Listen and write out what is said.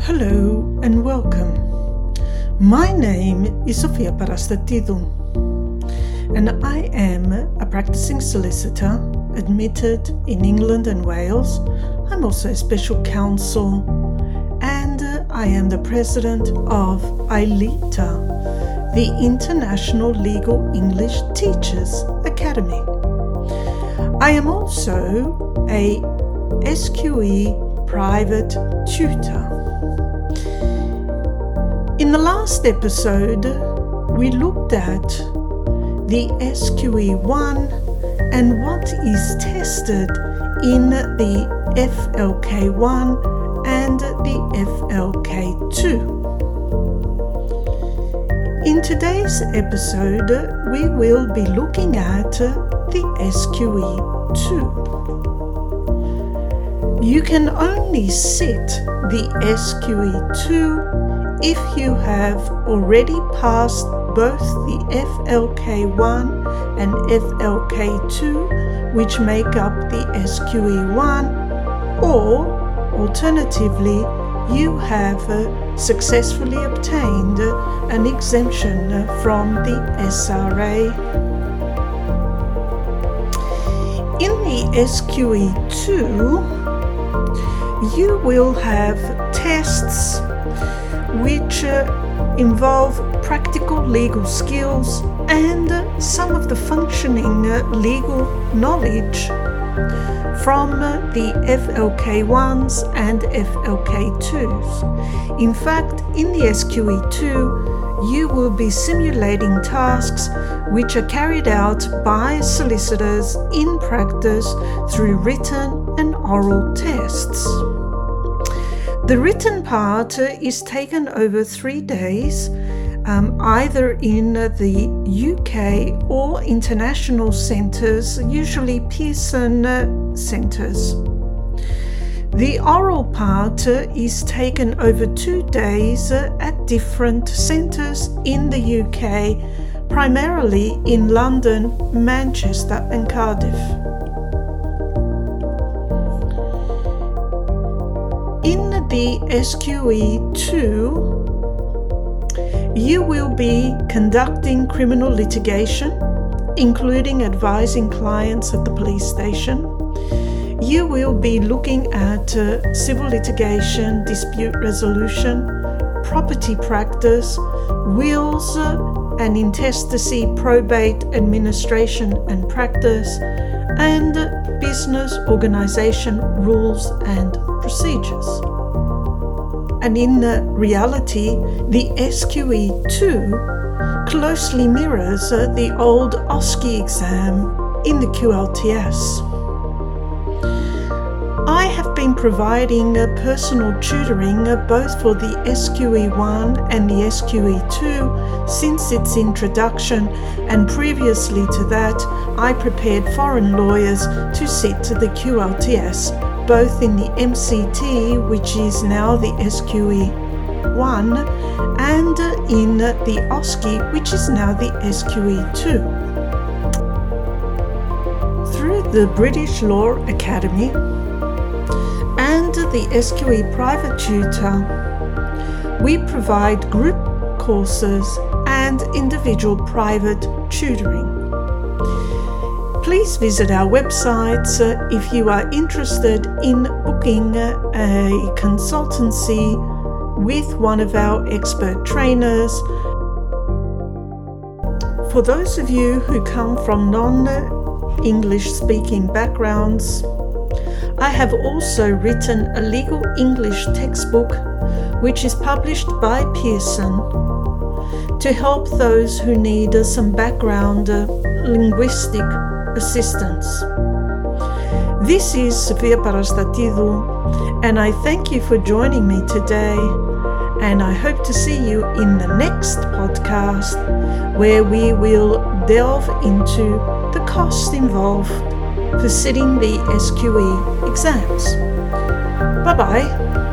Hello and welcome. My name is Sofia Parastatidou and I am a practicing solicitor admitted in England and Wales. I'm also a special counsel and I am the president of ILETA, the International Legal English Teachers Academy. I am also a SQE private tutor. In the last episode, we looked at the SQE1 and what is tested in the FLK1 and the FLK2. In today's episode, we will be looking at the SQE2. You can only sit the SQE2 if you have already passed both the FLK1 and FLK2, which make up the SQE1, or alternatively, you have successfully obtained an exemption from the SRA. In the SQE2, you will have tests which involve practical legal skills and some of the functioning legal knowledge from the FLK1s and FLK2s. In fact, in the SQE2, you will be simulating tasks which are carried out by solicitors in practice through written and oral tests. The written part is taken over 3 days, either in the UK or international centres, usually Pearson centres. The oral part is taken over 2 days at different centres in the UK, primarily in London, Manchester and Cardiff. In the SQE2, you will be conducting criminal litigation, including advising clients at the police station. You will be looking at civil litigation, dispute resolution, property practice, wills and intestacy, probate administration and practice, and business organisation rules and procedures. And in reality, the SQE2 closely mirrors the old OSCE exam in the QLTS. I have been providing personal tutoring both for the SQE1 and the SQE2 since its introduction, and previously to that, I prepared foreign lawyers to sit the QLTS, both in the MCT, which is now the SQE1, and in the OSCE, which is now the SQE2. Through the British Law Academy and the SQE Private Tutor, we provide group courses and individual private tutoring. Please visit our websites if you are interested in booking a consultancy with one of our expert trainers. For those of you who come from non-English speaking backgrounds, I have also written a legal English textbook which is published by Pearson to help those who need some background linguistic assistance. This is Sofia Parastatidou, and I thank you for joining me today, and I hope to see you in the next podcast where we will delve into the cost involved for sitting the SQE exams. Bye-bye.